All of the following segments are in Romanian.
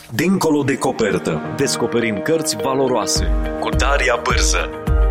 Dincolo de copertă. Descoperim cărți valoroase cu Daria Bârză.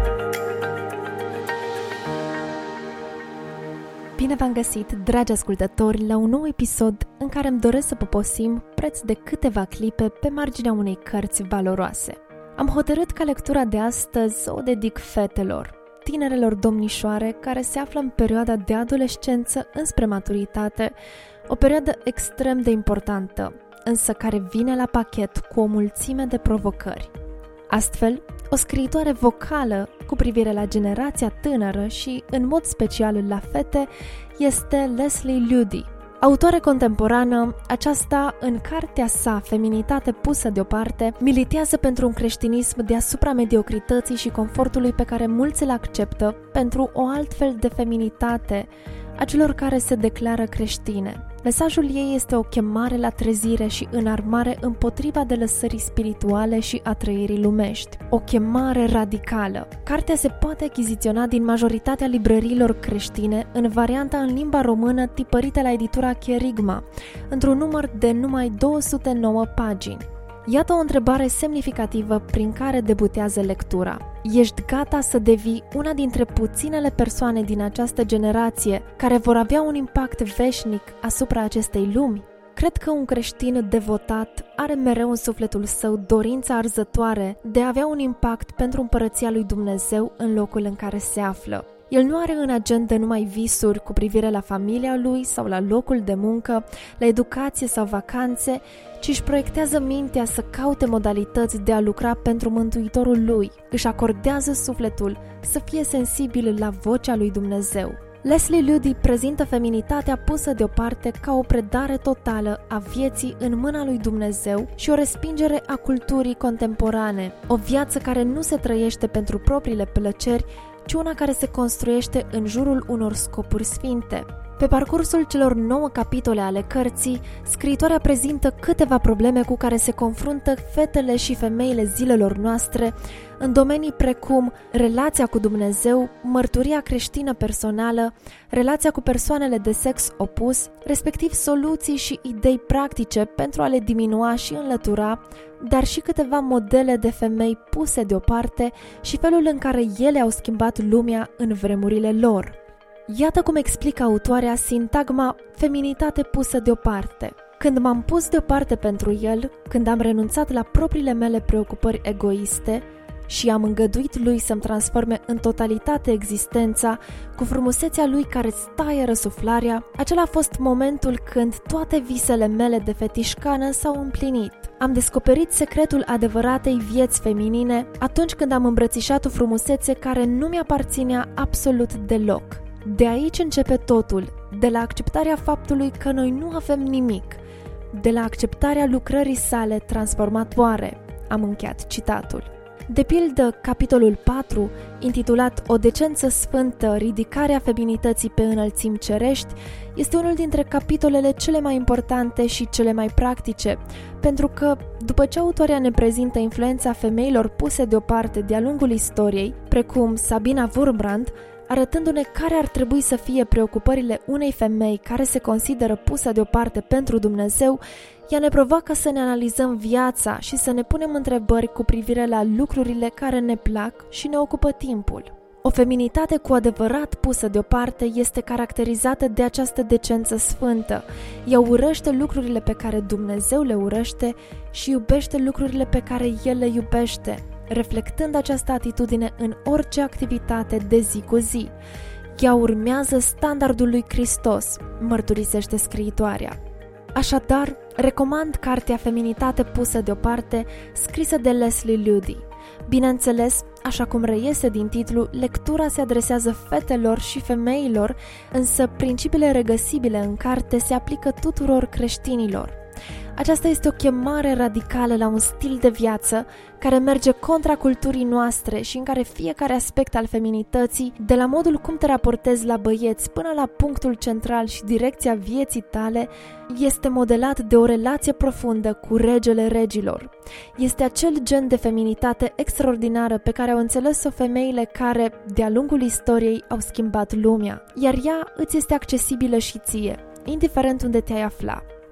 Bine v-am găsit, dragi ascultători, la un nou episod în care îmi doresc să poposim preț de câteva clipe pe marginea unei cărți valoroase. Am hotărât ca lectura de astăzi să o dedic fetelor, tinerelor domnișoare care se află în perioada de adolescență înspre maturitate, o perioadă extrem de importantă, însă care vine la pachet cu o mulțime de provocări. Astfel, o scriitoare vocală cu privire la generația tânără și, în mod special, la fete, este Leslie Ludy. Autoare contemporană, aceasta, în cartea sa Feminitate pusă deoparte, militează pentru un creștinism deasupra mediocrității și confortului pe care mulți îl acceptă pentru o altfel de feminitate a celor care se declară creștine. Mesajul ei este o chemare la trezire și înarmare împotriva delăsării spirituale și a trăirii lumești. O chemare radicală. Cartea se poate achiziționa din majoritatea librăriilor creștine în varianta în limba română tipărită la editura Cherigma, într-un număr de numai 209 pagini. Iată o întrebare semnificativă prin care debutează lectura. Ești gata să devii una dintre puținele persoane din această generație care vor avea un impact veșnic asupra acestei lumi? Cred că un creștin devotat are mereu în sufletul său dorința arzătoare de a avea un impact pentru împărăția lui Dumnezeu în locul în care se află. El nu are în agenda numai visuri cu privire la familia lui sau la locul de muncă, la educație sau vacanțe, ci își proiectează mintea să caute modalități de a lucra pentru Mântuitorul lui. Își acordează sufletul să fie sensibil la vocea lui Dumnezeu. Leslie Ludy prezintă feminitatea pusă deoparte ca o predare totală a vieții în mâna lui Dumnezeu și o respingere a culturii contemporane, o viață care nu se trăiește pentru propriile plăceri, ci una care se construiește în jurul unor scopuri sfinte. Pe parcursul celor 9 capitole ale cărții, scriitoarea prezintă câteva probleme cu care se confruntă fetele și femeile zilelor noastre în domenii precum relația cu Dumnezeu, mărturia creștină personală, relația cu persoanele de sex opus, respectiv soluții și idei practice pentru a le diminua și înlătura, dar și câteva modele de femei puse deoparte și felul în care ele au schimbat lumea în vremurile lor. Iată cum explică autoarea sintagma feminitate pusă deoparte. Când m-am pus deoparte pentru el, când am renunțat la propriile mele preocupări egoiste și am îngăduit lui să-mi transforme în totalitate existența cu frumusețea lui care staie răsuflarea, acela a fost momentul când toate visele mele de fetișcană s-au împlinit. Am descoperit secretul adevăratei vieți feminine atunci când am îmbrățișat o frumusețe care nu mi-aparținea absolut deloc. De aici începe totul, de la acceptarea faptului că noi nu avem nimic, de la acceptarea lucrării sale transformatoare. Am încheiat citatul. De pildă, capitolul 4, intitulat O decență sfântă, ridicarea feminității pe înălțimi cerești, este unul dintre capitolele cele mai importante și cele mai practice, pentru că, după ce autoarea ne prezintă influența femeilor puse deoparte de-a lungul istoriei, precum Sabina Wurmbrand, arătându-ne care ar trebui să fie preocupările unei femei care se consideră pusă deoparte pentru Dumnezeu, ea ne provoacă să ne analizăm viața și să ne punem întrebări cu privire la lucrurile care ne plac și ne ocupă timpul. O feminitate cu adevărat pusă deoparte este caracterizată de această decență sfântă. Ea urăște lucrurile pe care Dumnezeu le urăște și iubește lucrurile pe care El le iubește, reflectând această atitudine în orice activitate de zi cu zi. Ea urmează standardul lui Hristos, mărturisește scriitoarea. Așadar, recomand cartea Feminitate pusă deoparte, scrisă de Leslie Ludy. Bineînțeles, așa cum reiese din titlu, lectura se adresează fetelor și femeilor, însă principiile regăsibile în carte se aplică tuturor creștinilor. Aceasta este o chemare radicală la un stil de viață care merge contra culturii noastre și în care fiecare aspect al feminității, de la modul cum te raportezi la băieți până la punctul central și direcția vieții tale, este modelat de o relație profundă cu regele regilor. Este acel gen de feminitate extraordinară pe care au înțeles-o femeile care, de-a lungul istoriei, au schimbat lumea, iar ea îți este accesibilă și ție, indiferent unde te-ai afla.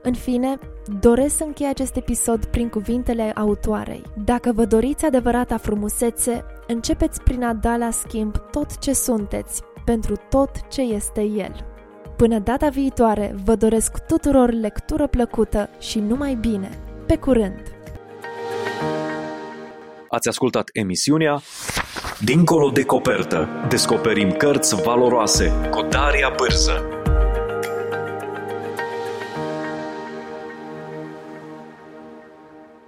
În fine, doresc să închei acest episod prin cuvintele autoarei. Dacă vă doriți adevărata frumusețe, începeți prin a da la schimb tot ce sunteți, pentru tot ce este El. Până data viitoare, vă doresc tuturor lectură plăcută și numai bine. Pe curând! Ați ascultat emisiunea Dincolo de copertă. Descoperim cărți valoroase cu Daria Bârză.